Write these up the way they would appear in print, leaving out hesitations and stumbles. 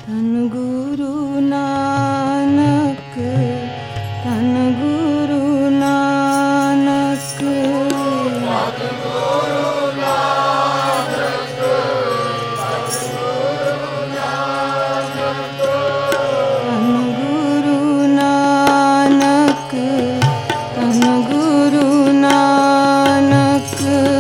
धन गुरु नानक, धन गुरु नानक, धन गुरु नानक, धन गुरु नानक, धन गुरु नानक,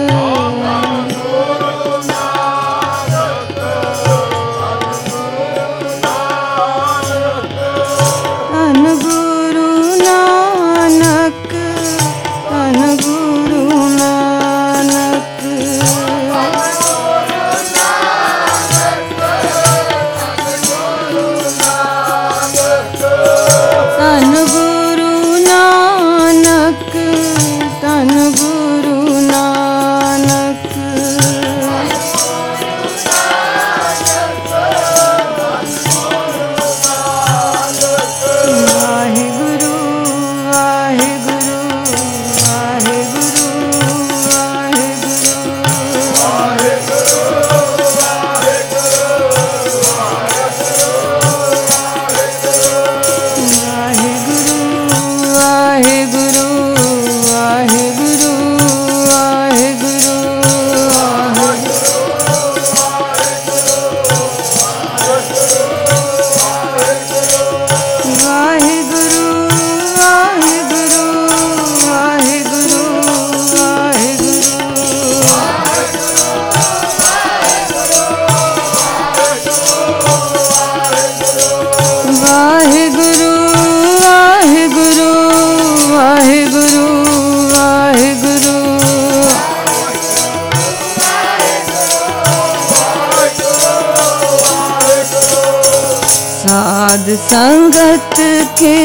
साध संगत के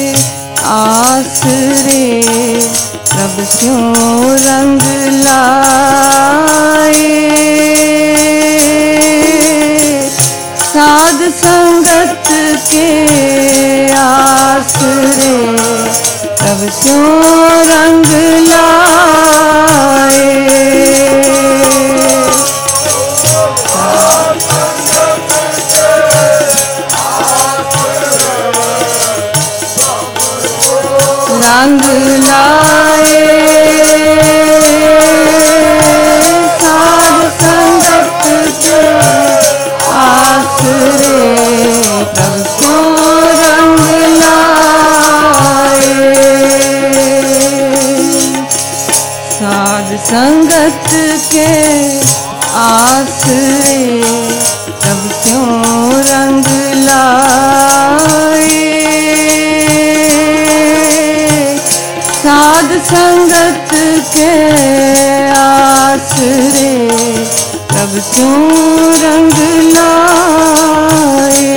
आसरे प्रभ स्यों रंग लाए। साध संगत के आसरे प्रभ स्यों रंग लाए। रंग लाए साध संगत के आसरे प्रभ स्यों रंग लाए। साध संगत के आसरे प्रभ स्यों रंग लाए। साध संगत के आसरे प्रभ स्यों रंग लाए।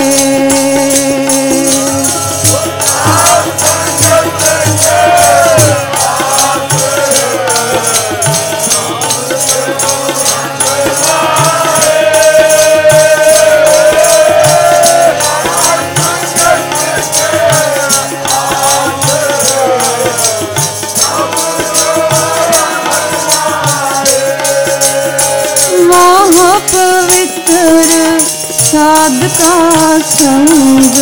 पवित्र साध का संग,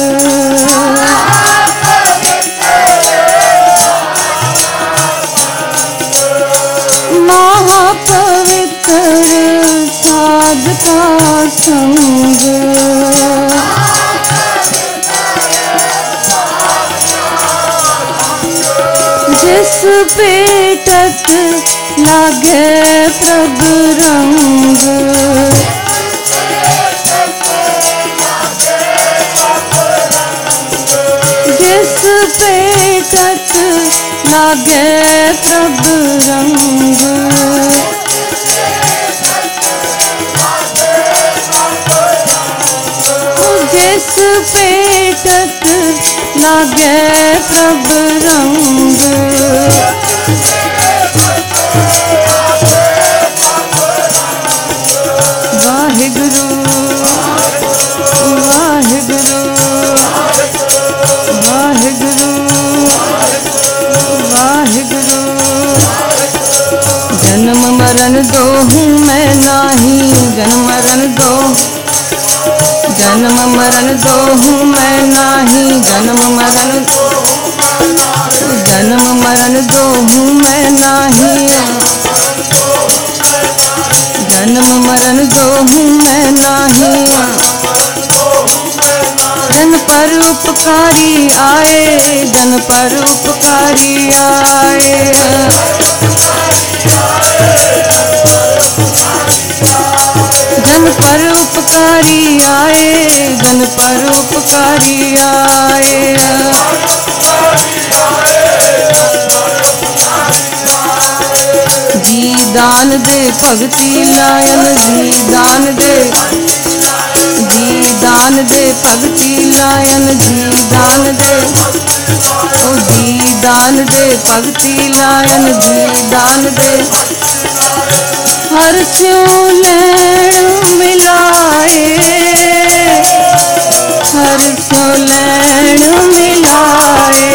महापवित्र साध का संग। जिस पेटत लागे प्रभ रंग, जिस पेटत लागे प्रभ रंग। जिस पेटत लागे प्रभ रंग। वाहिगुरु वाहिगुरु वाहिगुरु वाहिगुरु। जन्म मरण दो हूँ मैं नाही, जन्म मरण दो जन्म मरण दोहूं मैं नाही, जन्म मरण जन्म मरण दोहूं मैं नाही, जन्म मरण दोहूं मैं नाही। जन पर उपकारी आए, जन पर उपकारी आए, जन पर उपकारी आए, जन पर उपकारी आए। जी दान दे भगति लायन, जी दान दे, जी दान दे भगति लायन, जी दान दे, ओ जी दान दे भगति लायन, जी दान दे। हर स्यों लैण मिलाए, हर स्यों लैण मिलाए,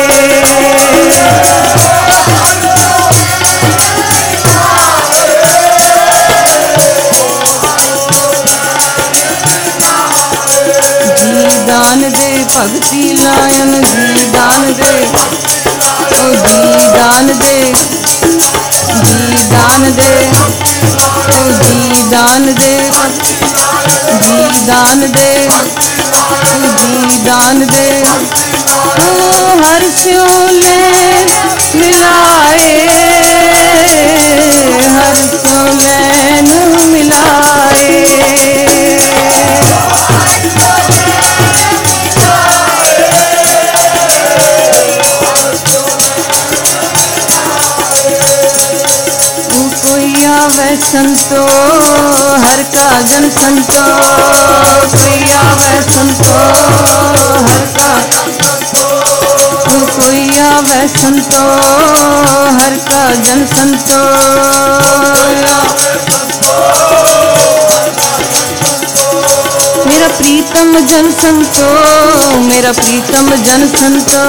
दान दे भगति लायन, जी दान दे, ओ जी दान दे, जी दान दे, ओ जी दान दे, जी दान दे, ओ जी दान दे। ओ हर स्यों लैण मिलाए, हर स्यों लैण मिलाए, आवे संतो हर का जन संतो, कोई आवे संतो हर का, कोई आवे संतो हर का जन संतो। मेरा प्रीतम जन संतो, मेरा प्रीतम जन संतो,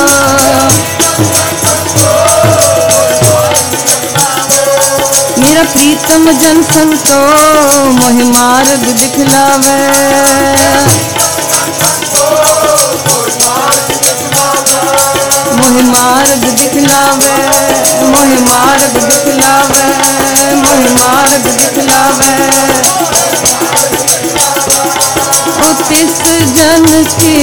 मेरा प्रीतम जन संतो मोहि मार्ग दिखलावे, मोहि मार्ग दिखलावे, मोहि मार्ग दिखलावे, मोहि मार्ग दिखलावे। ओ तिस जन के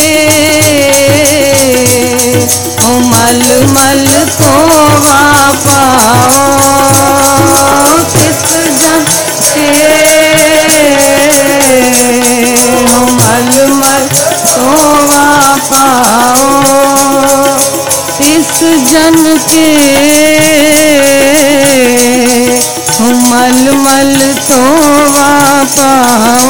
ओ मल मल को पाओ, तिस जन के ओ मल मल को पाओ, तिस जन के ओ मल मल तो पाओ।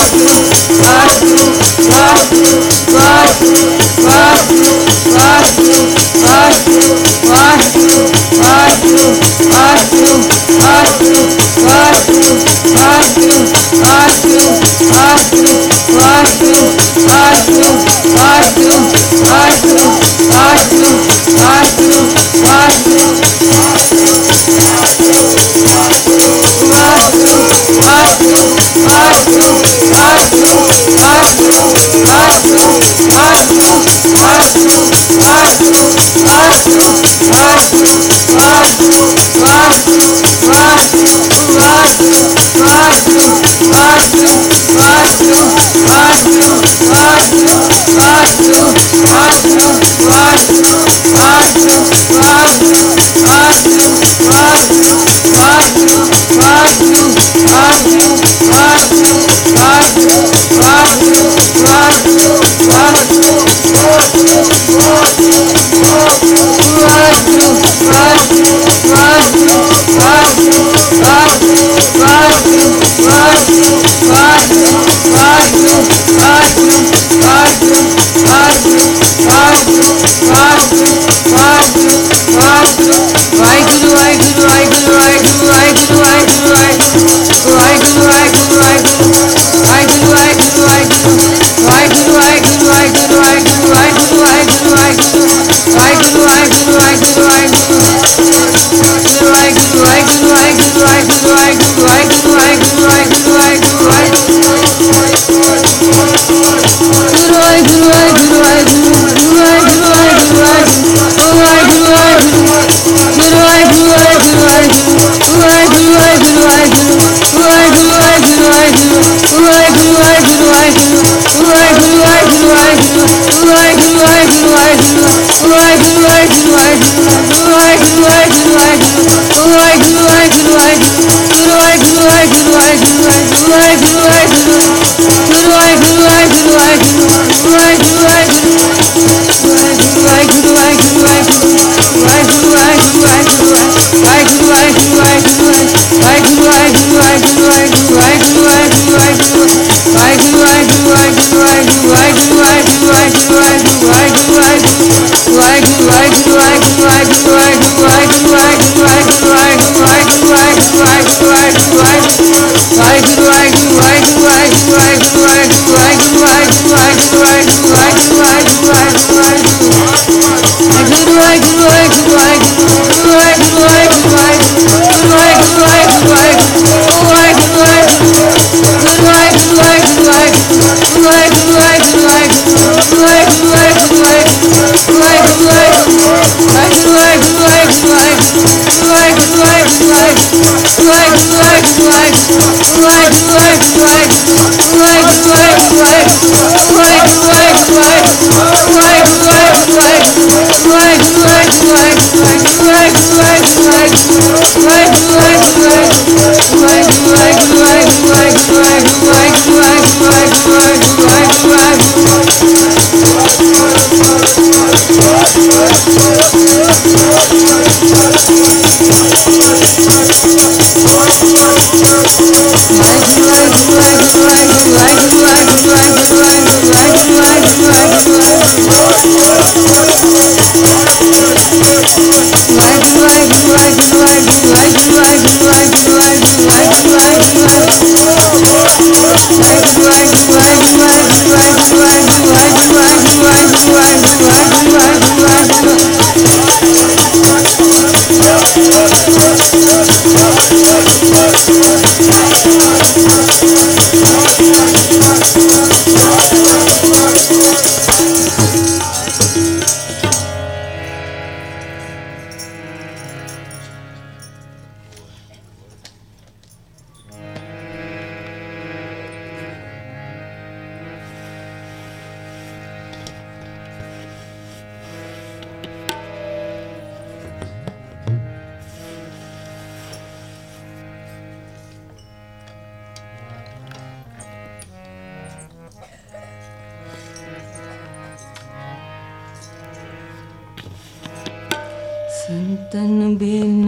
संतन बिन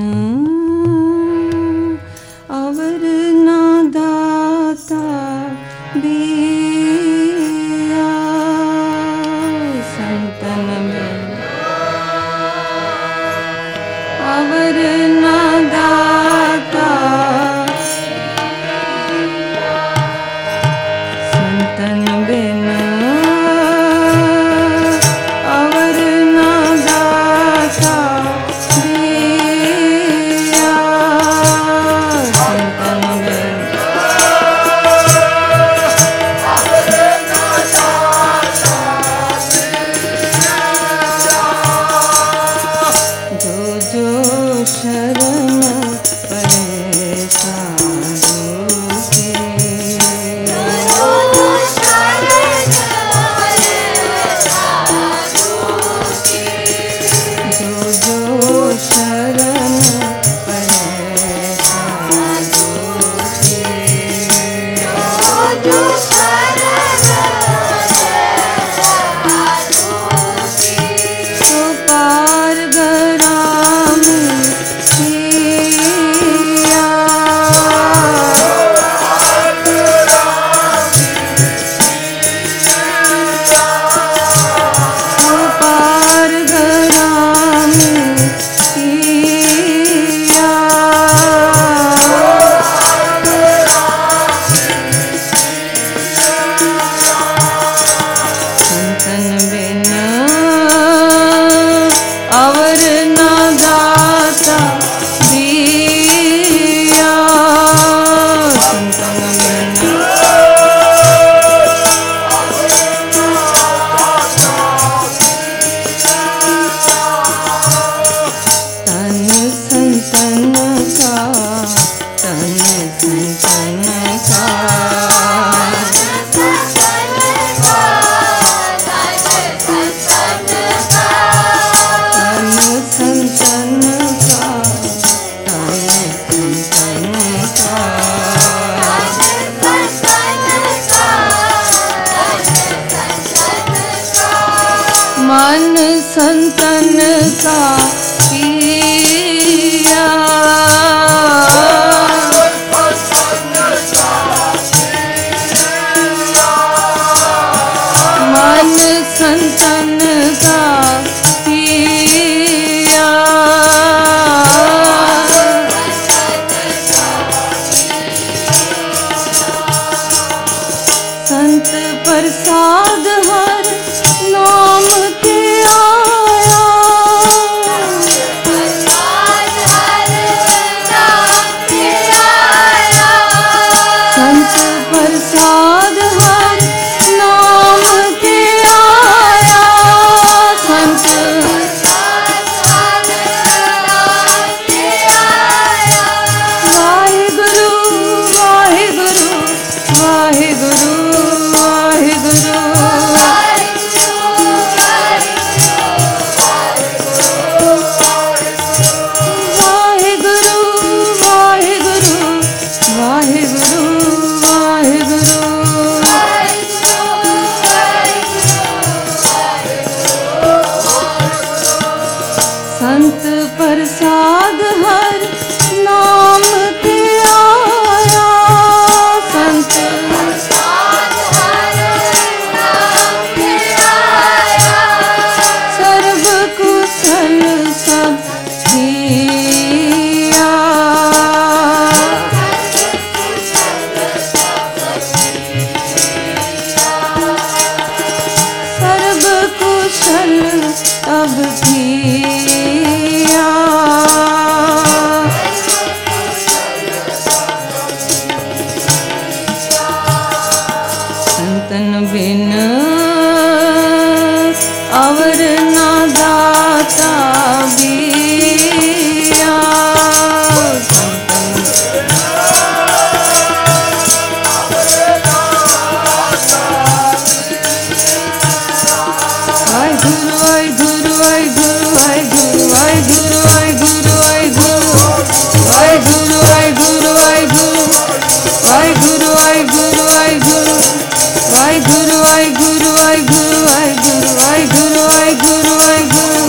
अवर ना दाता बे संतन का पिया। मन संतन का पिया। संत प्रसाद हर नाम के आया। संत प्रसाद हर नाम के आया। संत वाहिगुरु वाहिगुरु वाहिगुरु वाहिगुरु। संत प्रसाद हर नाम के आया। संत सर्व कुशल सब किया। सर्व कुशल तब किया। संतन बिन अवर ना दाता बिया। वाहिगुरु वाहिगुरु वाहिगुरु वाहिगुरु वाहिगुरु वाहिगुरु वाहिगुरु वाहिगुरु वाहिगुरु वाहिगुरु वाहिगुरु वाहिगुरु वाहिगुरु वाहिगुरु वाहिगुरु वाहिगुरु वाहिगुरु वाहिगुरु वाहिगुरु।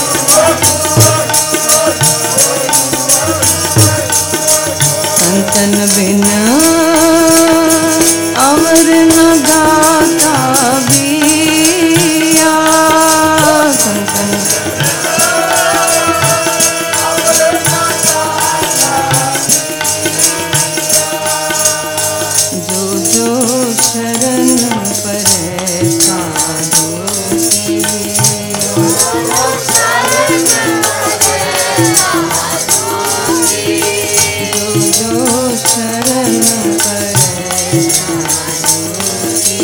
संतन बिन अवर न दाता बिया। संतन जो जो शरण परे साधु की। जो जो शरण परे साधु की।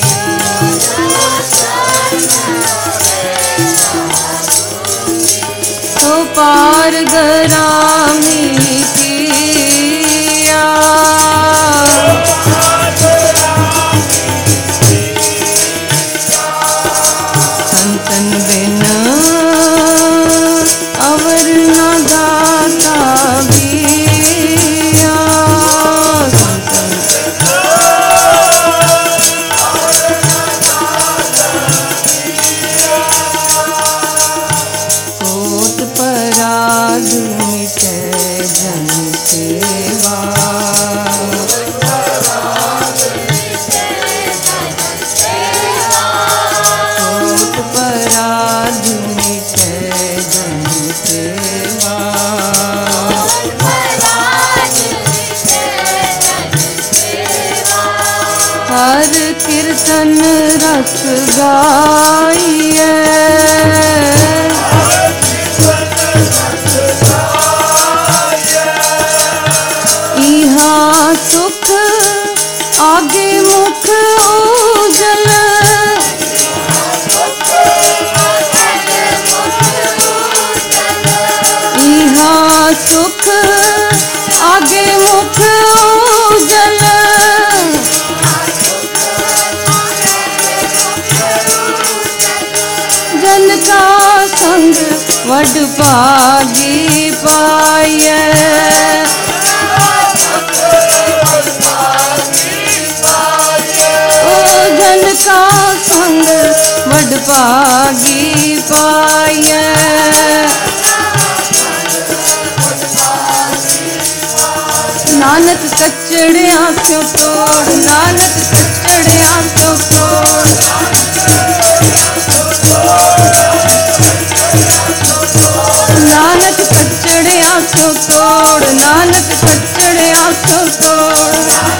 तो पार गरामी किया। संतन बिन अवर न दाता बिया। कोट पराग मिटे जन सेवा। कोट पराग मिटे जन सेवा। हर कीर्तन रस गाइए। इहाँ सुख आगे मुख उजल। इहाँ सुख आगे मुख उजल। जन का संग वड भागी पाए। ओ जन का संग वड भागी पाए। पाइए। नानक कचड़िया क्यों तोड़, नानक कचड़िया क्यों तोड़। नानक कचड़िया क्यों तोड़, नानक कचड़िया क्यों तोड़।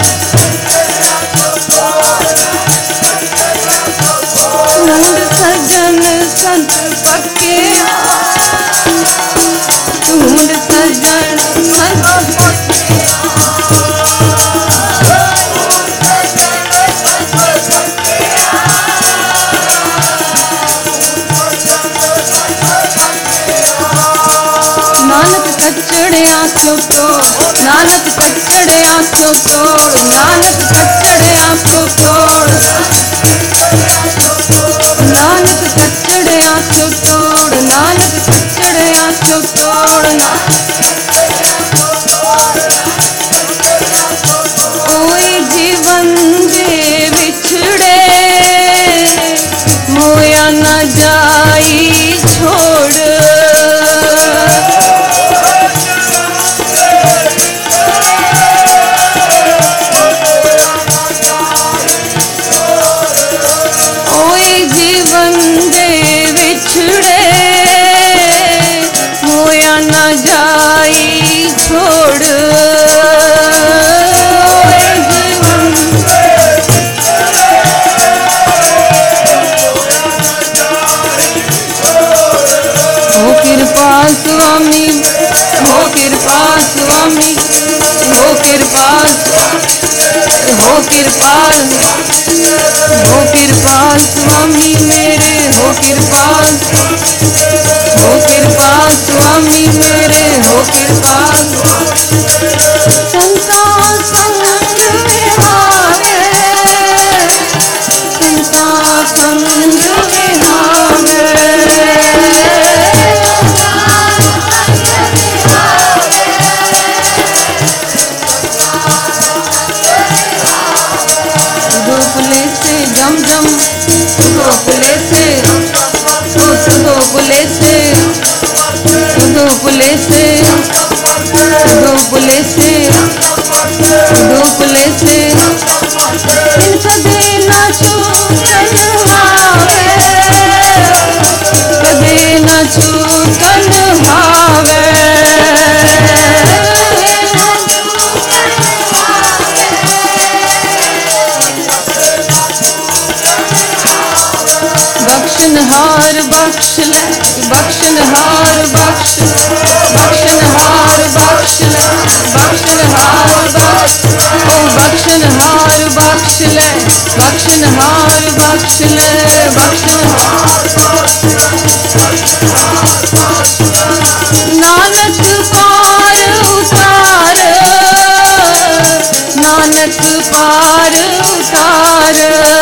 ढूंढ सजन संत पक्के, ढूंढ सजन संत पक्के। नानक कचड़िया क्यों तोड़, नानक कचड़िया क्यों तोड़, नानक कचड़िया क्यों तोड़। नानक कचड़िया क्यों तोड़, नानक कचड़िया क्यों तोड़। कोई जीवन दे बिछड़े, मोया न जाई छोड़। जीवन दे बिछड़े, मोया न जाई छोड़। हो कृपा स्वामी, हो कृपा स्वामी, हो कृपा, हो कृपाल, हो कृपाल स्वामी मेरे, हो कृपाल, हो कृपाल स्वामी मेरे, हो कृपाल। संता संग विहावे, संता संग विहावे। सुधोपुले से जम जम, सुधोपुले से, सुधोपुले से, सुधोपुले से, सुधोपुले से, सुधोपुले से। कदे न छूटन हावे, कदे न छूटन हावे। बख्शनहार बख्श ले, बख्शनहार बख्श, बख्शनहार बख्श ले, बख्शनहार बख्श, ओ बख्शनहार बख्श ले, बख्शनहार बख्श ले, बख्शनहार। नानक पार उतार, नानक पार उतार।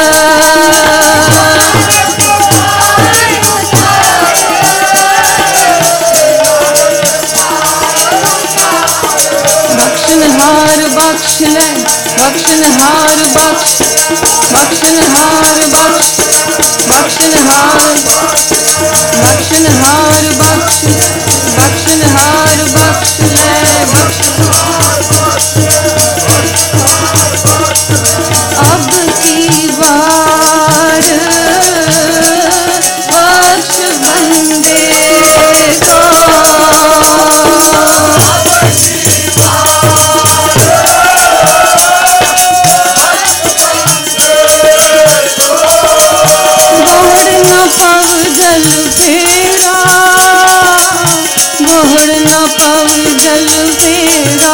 बख्शनहार बख्श ले, बख्शनहार बख्श, बख्शनहार बख्श, बख्शनहार, बख्शनहार बख्श, बख्शनहार बख्श ले, अब की बार बख्श बंदे को। जल फेरा, बहर न पव जल फेरा,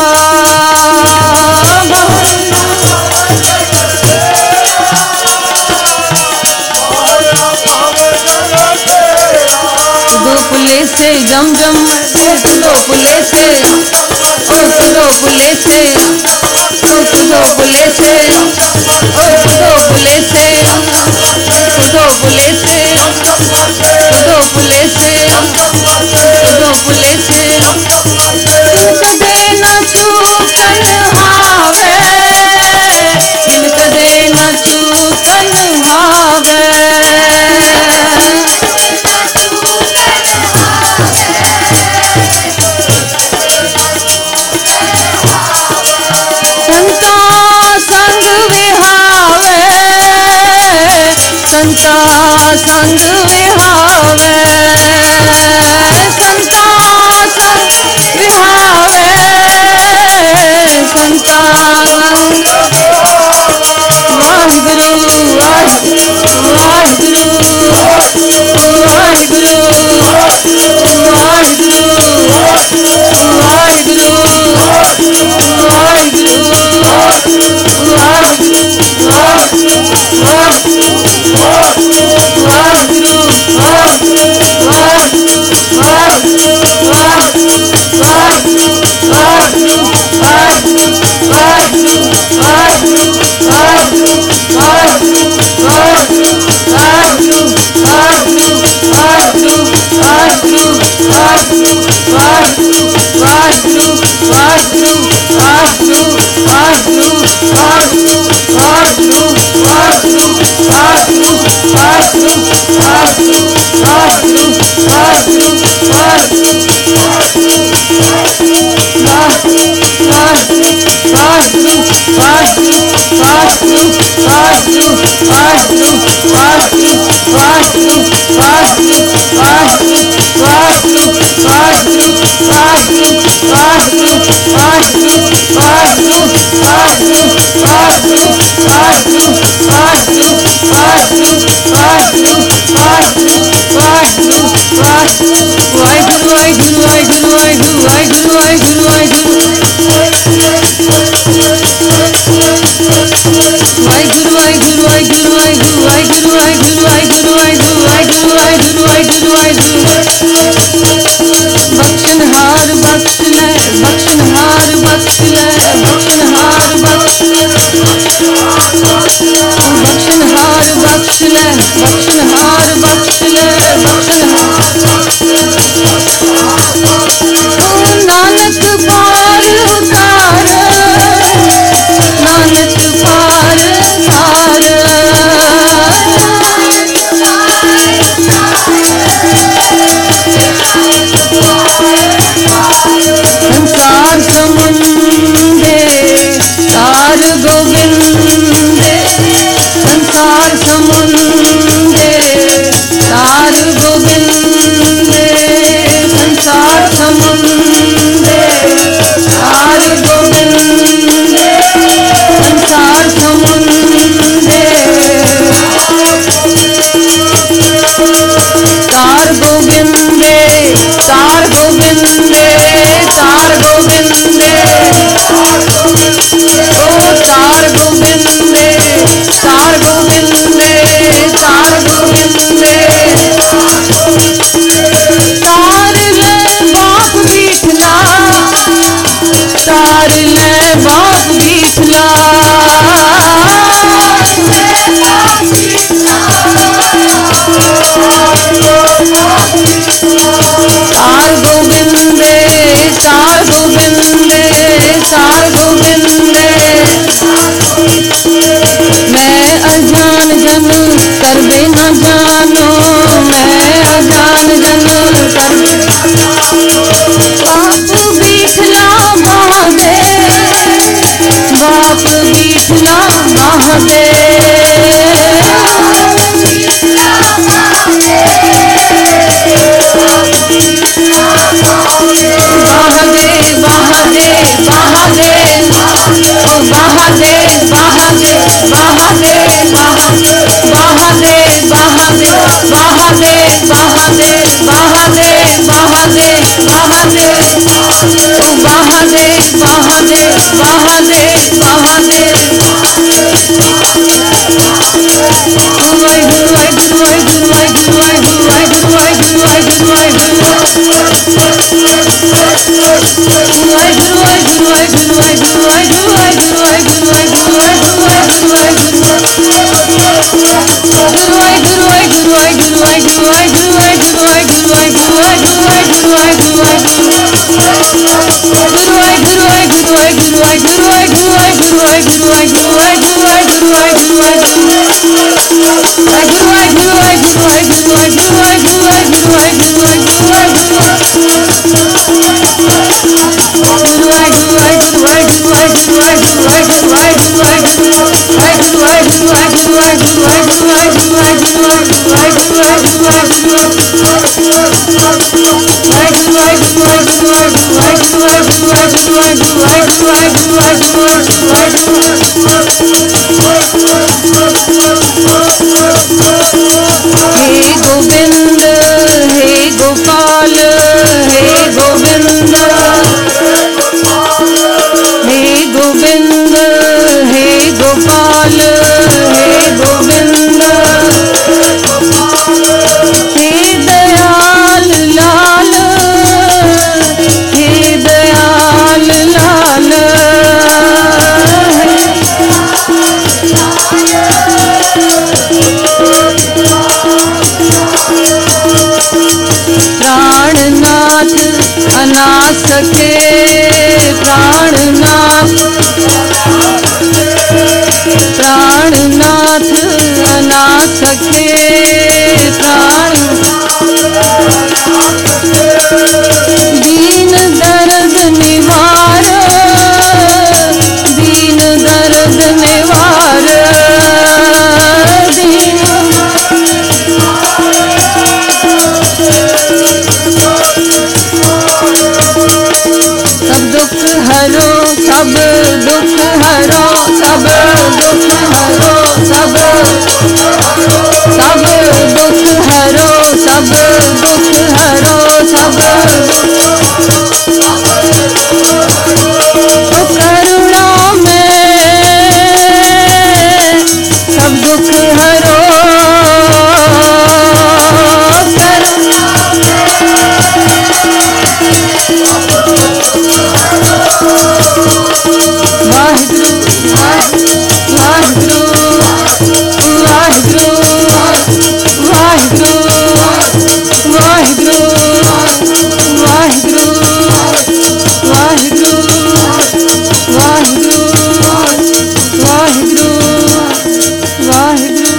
सुधोपुले से जम जम, सुधोपुले से, ओ सुधोपुले से, सुधोपुले से, ओ सुधोपुले से, सुधोपुले से, सुधोपुले से, सुधोपुले से। कदे न चूकन हावे, कदे न चूकन हावे। संग विहावे, संता संग विहावे, संता वाहिगुरु वाहिगुरु वाहिगुरु वाहिगुरु बख्शनहार बख्श ले, बख्शनहार बख्श ले, बख्शनहार बख्श बख्शनहार बख्श ले, बख्शनहार बख्श ले, नानक पार उतार, नानक पार उतार, संसार समुंदे तार गोविंदे, संसार समुंदे तार गोविंदे, संसार समुंदे तार गोविंदे, संसार समुंदे तार गोविंदे, तार गोविंदे, तार गोविंदे, ओ तार गोविंदे, तार गोविंदे, तार गोविंदे, तार ले बाप बीठला, तार ले बाप बीठला, तार गोविंदे, तार गोविंदे, तार गोविंदे, मैं अजान जन करबे न जानो, मैं अजान जन करबे, बाप बीठला बांधे, बाप बीठला बांधे, गोविंद हे गोपाल हे गोविंद हे गोविंद हे गोपाल हे गोविंद हे दयाल लाल हे दयाल लाल प्राणनाथ अनाथ के प्राणनाथ प्राणनाथ अनाथ के प्राण दीन दर्द निवार दीन दर्द निवार दीन सब दुख हरो सब दुख हरो सब दुख हरो सब दुख हरो सब दुख हरो सब तो करुणा में सब दुख हरो वाहिगुरु वाहिगुरु वाहिगुरु वाहिगुरु वाहिगुरु वाहिगुरु वाहिगुरु वाहिगुरु वाहिगुरु वाहिगुरु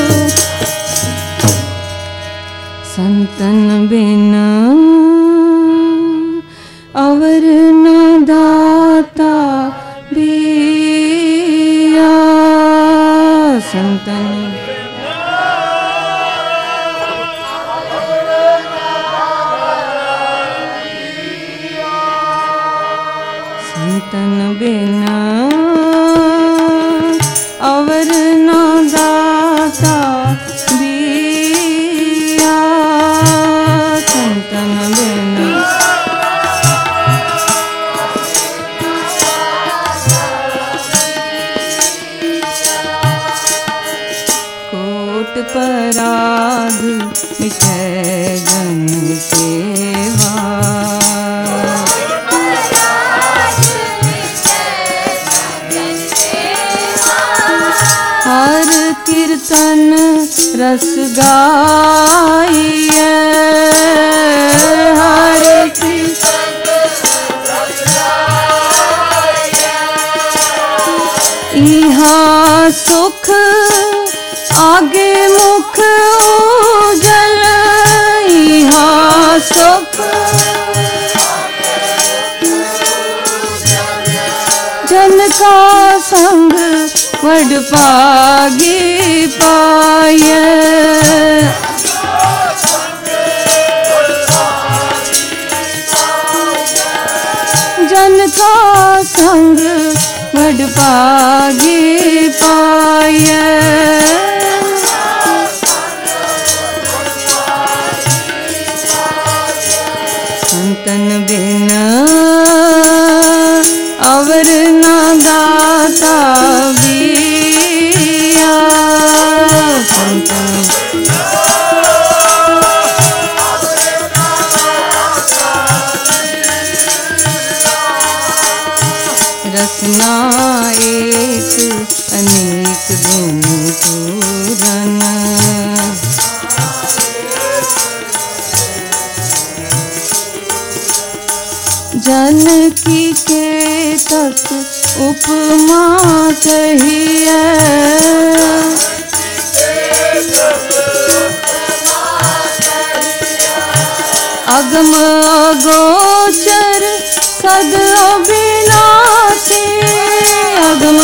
संतन बिना अवर न दाता बिया संतन संतन बिना अवर न दाता बिया संतन बिना पराग मिटै जन सेवा हर कीर्तन रस गाइए हर यहाँ सुख आगे मुख उजल यहाँ सुख जन का संग वड पागी पाए जन का संग वड पागी पाए संतन बिना अवर न दाता बिया संतन रसना एक अनेक गुण पूरन जानकी के तक उपमा कहिए अगम गोचर सद अविनाशी अगम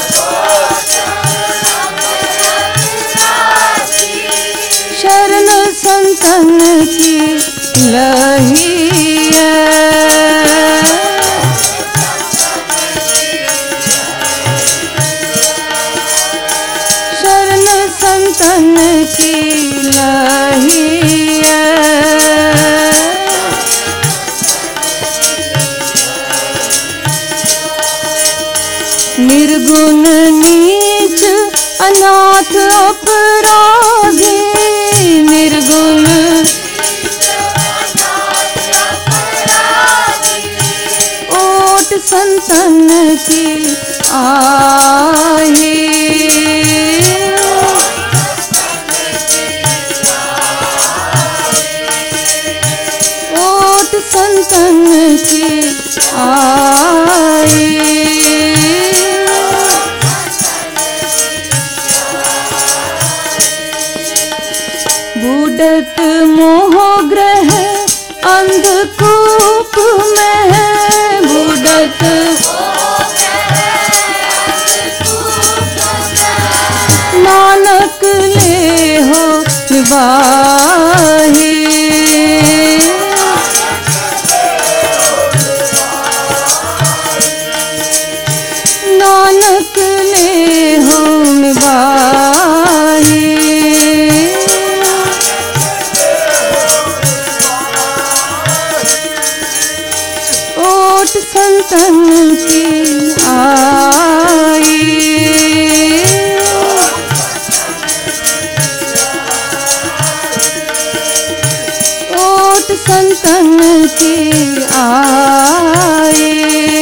शरण संतन की लही शरण संतन की लही निर्गुण नीच अनाथ अपराधी निर्गुण ओट संतन की आही ओट संतन की आई बूढ़त मोहग्रह अंधकूप में बूढ़त नानक ले हो निभाही नानक ले हो निभाही ओट संतन की आई ओट संतन की आई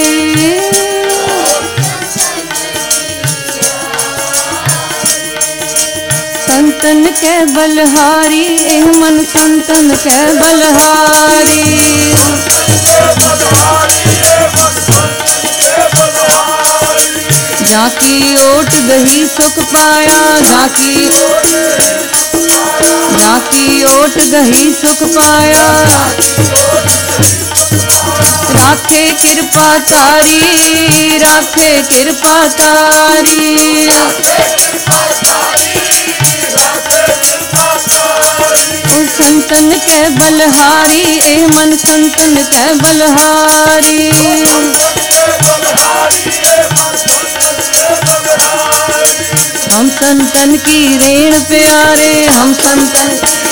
संतन के बलहारी एह मन संतन के बलहारी जाकी ओट गही सुख पाया जाकी ओट गही सुख पाया राखे कृपा तारी राखे कृपा तारी ओ संतन के बलहारी ए मन संतन के बलहारी हम संतन की रेण प्यारे हम संतन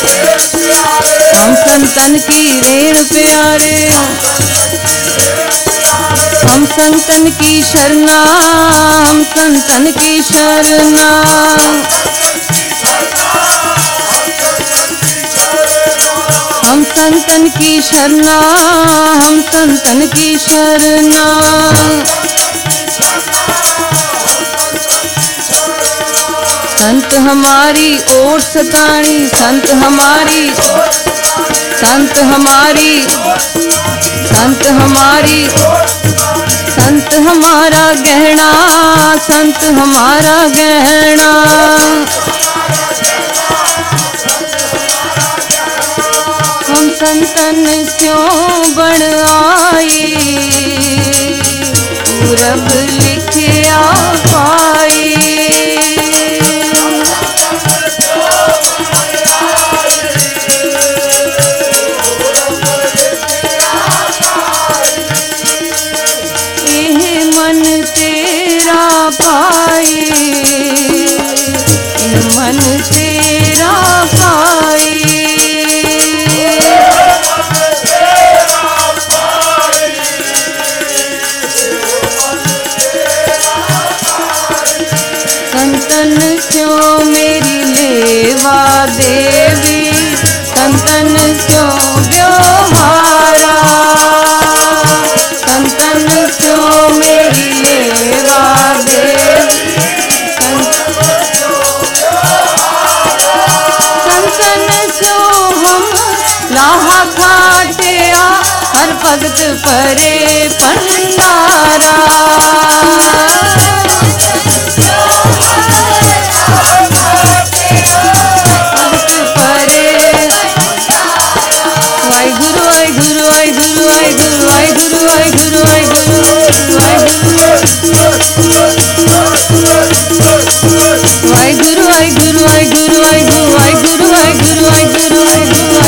की रेण प्यारे हम संतन की शरणा हम संतन की शरणा हम संतन की शरणा हम संतन की शरणा संत हमारी ओट सताणी संत हमारी संत हमारा गहना संत हमारा गहना हम संतन क्यों बड़ आई पूरब लिखिया पाई मन तेरा पाई मन तेरा पाई संतन क्यों मेरी लेवा देवी संतन क्यों व्यवहारा संतन क्यों मेरी लेवा देवी संतन क्यों हम लाहा खाटिया हर भगत परे भंडारा वाहिगुरु वाहिगुरु वाहिगुरु वाहिगुरु वाहिगुरु वाहिगुरु वाहिगुरु वाहिगुरु वाहिगुरु वाहिगुरु वाहिगुरु वाहिगुरु वाहिगुरु वाहिगुरु वाहिगुरु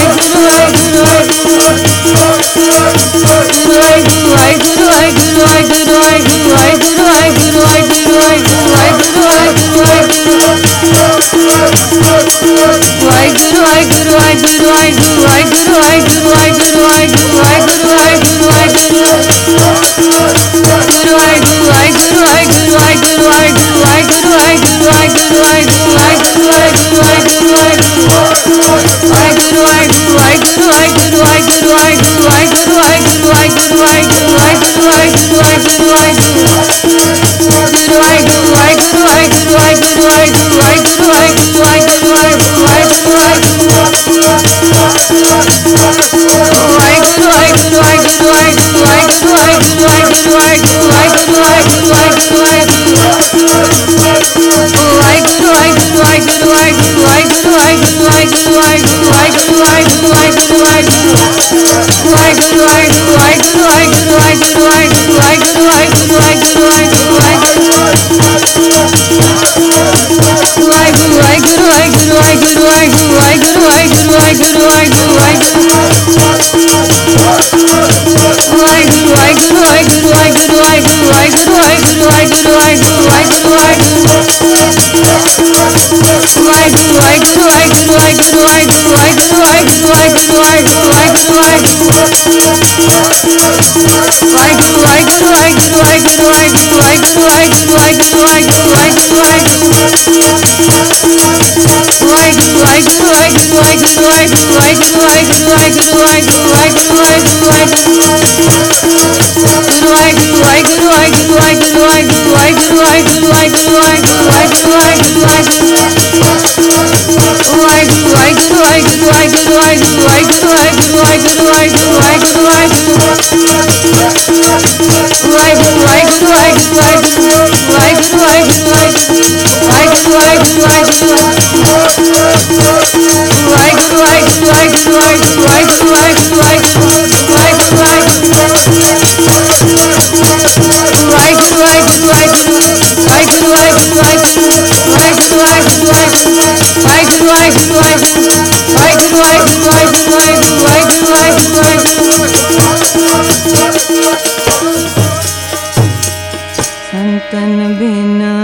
संतन बिना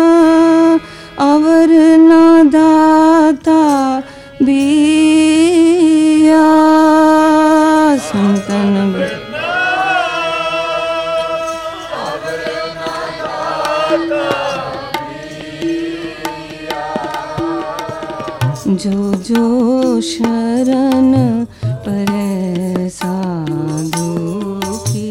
अवर ना दाता बिया, संतन जो जो शरण परे साधु की,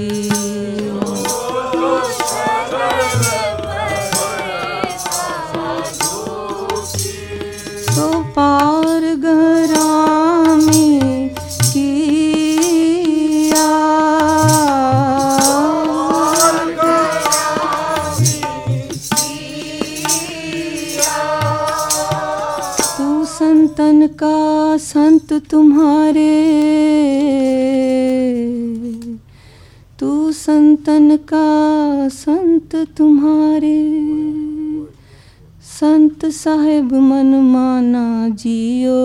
तो पार गरामी किया, तू संतन का संत तुम्हारे, तू संतन का संत तुम्हारे, संत साहिब मन माना जियो,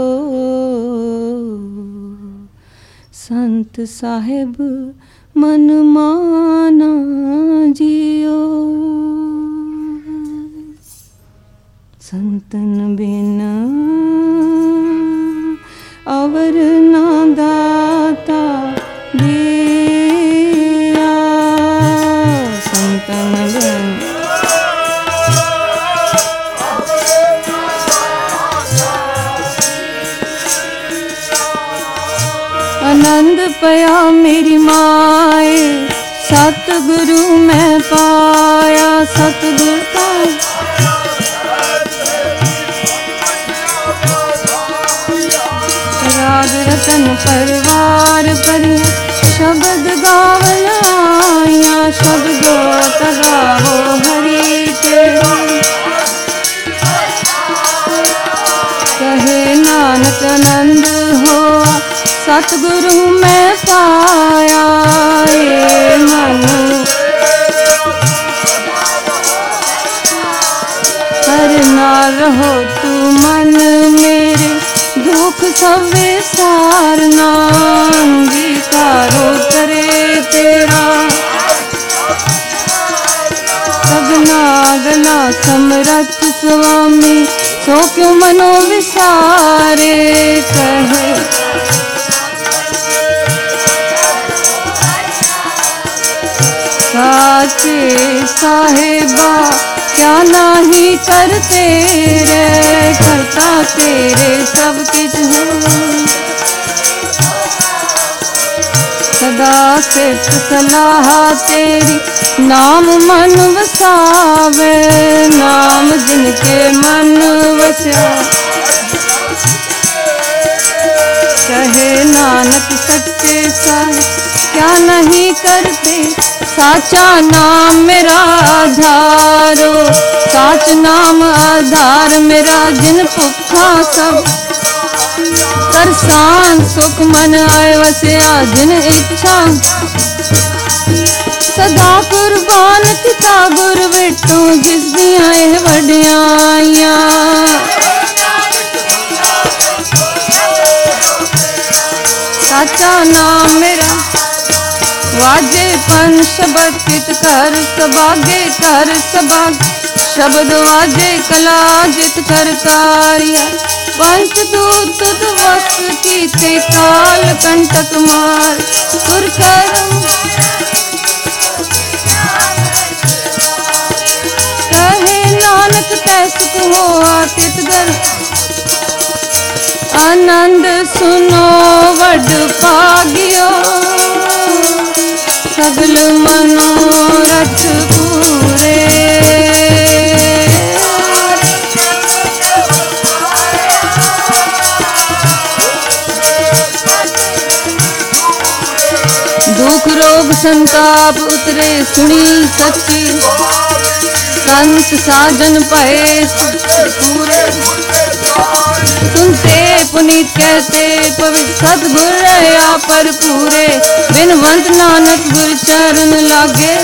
संत साहिब मन माना जियो, संतन बिना अवर ना दाता दिया, संतन बिना आनंद पया मेरी माए, सतगुरु मैं पाया, सतगुरु का राग रतन परिवार परिया, शब्द गावन आया, शब्द गावो हरि के, कहे नानक आनंद हो सतगुरु में पाया, ये मन हर ना रहो तू मन मेरे, दुख सवे सारना अंगीकारो करे तेरा सगना गला समरथ स्वामी सो क्यों मनो विसारे कहे साचे साहेबा क्या नहीं करते रे करता तेरे सब किछ है सदा सिर्फ सलाह तेरी नाम मन वसावे नाम जिनके मन वसा कहे नानक सच्चे साहिब क्या नहीं करते साचा नाम मेरा आधारो साच नाम आधार मेरा जिन भुखा सब तरसान सुख मन आए वसया जिन इच्छा सदा कुर्बान किता गुर बेटू जिस दियां एह वड्याइयां साचा नाम मेरा वाजे पन शब्द कित कर सबागे कर सबाग शब्द वाजे कला जित कर तारिया पंच दूत वस्त कीते काल कंटक मार सुर कर कहे नानक तैसुख हो आतित गर आनंद सुनो वड पागियो सगल मनोरथ पूरे दुख रोग संताप उतरे सुनी सच्ची संत साजन पहे पूरे सुनते पुनीत कहते पवित्र सतगुर रहा पर पूरे बिनवंत नानक गुर चरण लागे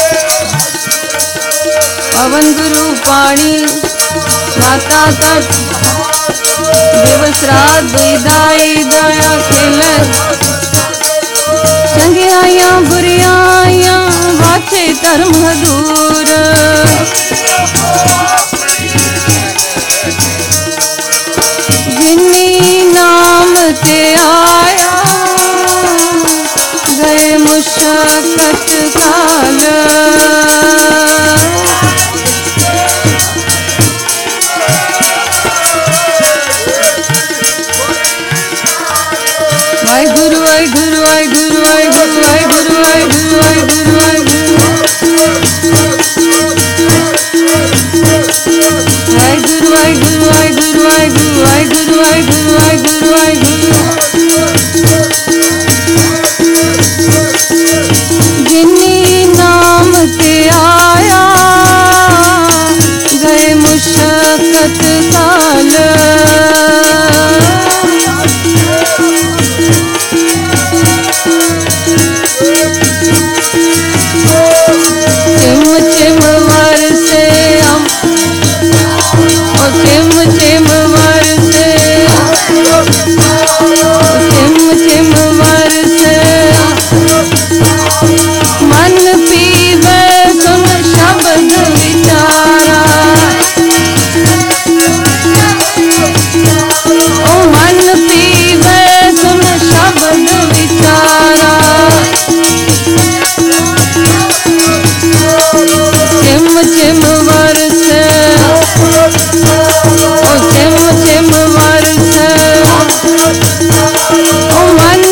पवन गुरु पानी माता तट दिवस रात दुईदाई दया खेले चंगियाया बुरियाया वाचे धर्म दूर जिन्नी नाम ते आया गए मुशक्कत काल वाहिगुरु वाहिगुरु वाहिगुरु वाहिगुरु वाहिगुरु वाहिगुरु वाहिगुरु वाहिगुरु वाहिगुरु वाहिगुरु वाहिगुरु वाहिगुरु वाहिगुरु वाहिगुरु जिन्नी नाम ते आया गए मुशक्कत काल चिम चिम वरसे हम चिम चिम वरसे चिम चिम वरसे मन पीवे सुन शब्द विचारा ओ मन पीवे सुन शब्द विचारा चिम चिम वरसे ओ चिम चिम वरसे ओ मन